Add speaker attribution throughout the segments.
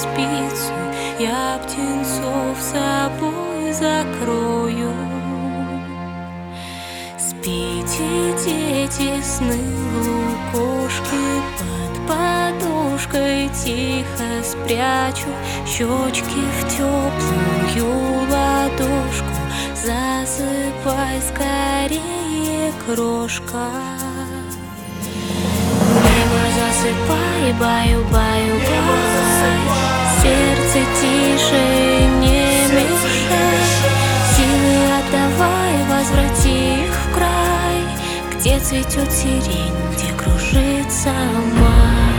Speaker 1: спицы, я птенцов собой закрою. Спите, дети, сны лукошки, под подушкой тихо спрячу щечки в теплую ладошку. Засыпай скорее, крошка. Небо засыпай, баю-баю-бай. Сердце тише, не мешай. Силы отдавай, возврати их в край, где цветет сирень, где кружится май.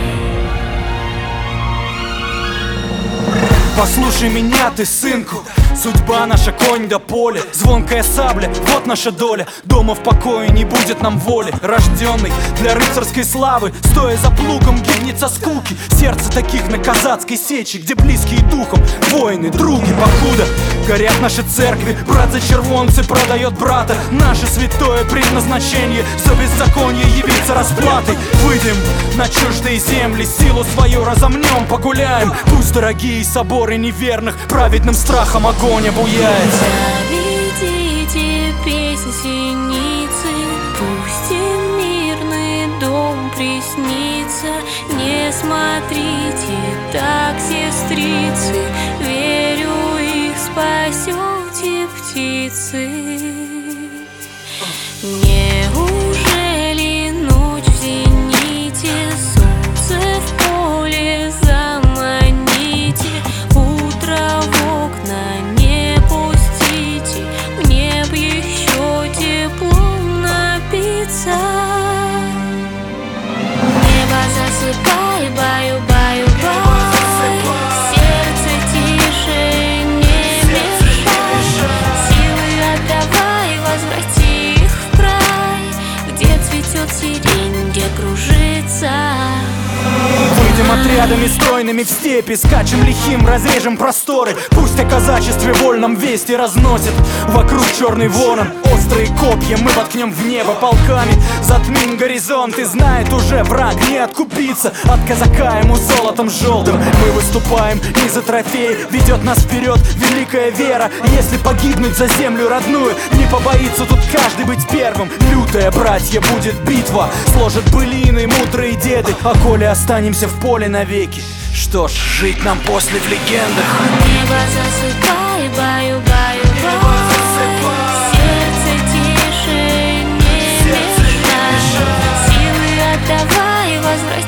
Speaker 2: Послушай меня, ты, сынку, судьба наша конь до поля, звонкая сабля, вот наша доля. Дома в покое не будет нам воли. Рожденный для рыцарской славы, стоя за плугом, гибнет со скуки. Сердце таких на казацкой сечи, где близкие духом воины, други. Покуда горят наши церкви, брат за червонцы продает брата. Наше святое предназначение за беззаконие явиться расплатой. Выйдем на чуждые земли, силу свою разомнем, погуляем. Пусть дорогие соборы неверных праведным страхом огонь обуяет.
Speaker 1: Заведите песнь синицы, пусть им мирный дом приснится. Не смотрите так, сестрицы, верю, их спасете, птицы. Неужели ночь в зените, солнце в поле заманите? Утро в окна не пустите, мне б еще теплом напиться. Небо засыпай, баю-баю-бай. Сердце тише, не мешай. Силы отдавай, возврати их в край, где цветет сирень, где кружится.
Speaker 2: Выйдем отрядами стройными в степи, скачем лихим, разрежем просторы. Пусть о казачестве вольном вести разносит вокруг черный ворон. Острые копья мы воткнем в небо полками, затмим горизонт. И знает уже враг, не откупиться от казака ему золотом желтым. Мы выступаем не за трофей, ведет нас вперед великая вера. Если погибнуть за землю родную, не побоится тут каждый быть первым. Лютая, братья, будет битва, сложат былины мудрые деды. А коли останемся в поле навеки, что ж, жить нам после в легендах.
Speaker 1: Небо засыпай, баю-баю-бай. Сердце тише, не мешай. Силы отдавай, возвращай.